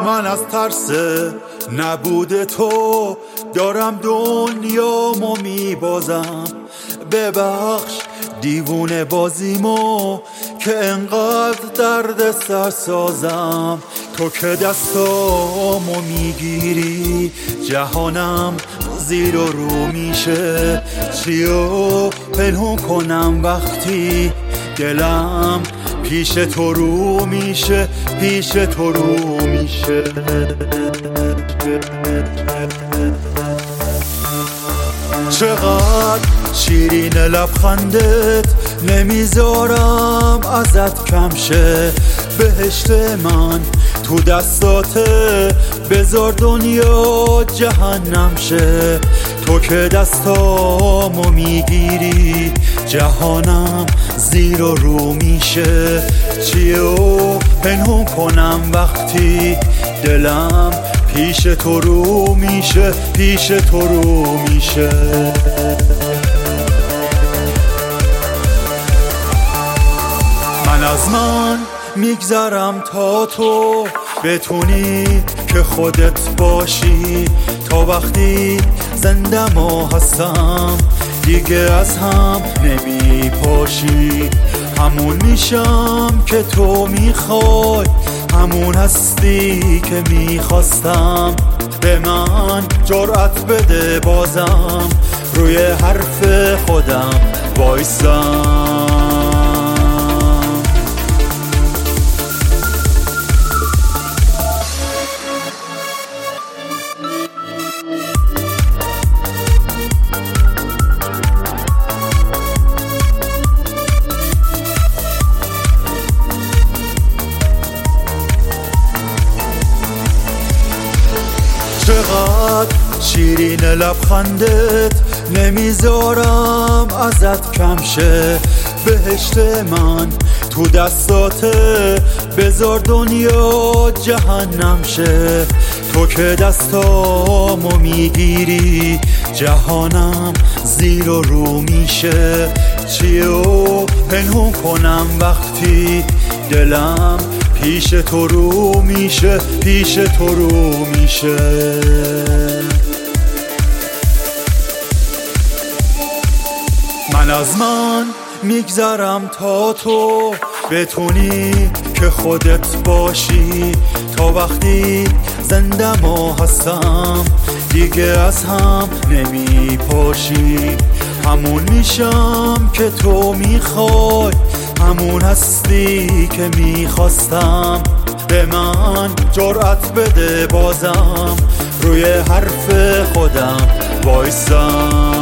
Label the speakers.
Speaker 1: من از ترس نبود تو دارم دنیامو میبازم. ببخش دیوونه بازیمو که انقدر درد سر سازم. تو که دستامو میگیری جهانم زیر و رو میشه. چیو پنهون کنم وقتی دلم پیش تو رو میشه، پیش تو رو میشه. چقدر شیرین لبخندت نمیذارم ازت کم شه. بهشت من تو دستاته بذار دنیا جهنم شه. تو که دستامو میگیری جهانم زیر و رو میشه. چیو پنهون کنم وقتی دلم پیش تو رو میشه، پیش تو رو میشه. من از من میگذرم تا تو بتونی که خودت باشی. تا وقتی زندم و هستم دیگه از هم نمی پاشی. همون میشم که تو میخوای، همون هستی که میخواستم. به من جرأت بده بازم روی حرف خودم وایسم. چقدر شیرین لبخندت نمیذارم ازت کم شه. بهشت من تو دستاته بذار دنیا جهنم شه. تو که دستامو میگیری جهانم زیر و رو میشه. چیو پنهون کنم وقتی دلم پیش تو رو میشه، پیش تو رو میشه. من از من میگذرم تا تو بتونی که خودت باشی. تا وقتی زندم و هستم دیگه از هم نمی پاشی. همون میشم که تو میخوای، همون هستی که میخواستم. به من جرأت بده بازم روی حرف خودم وایسم.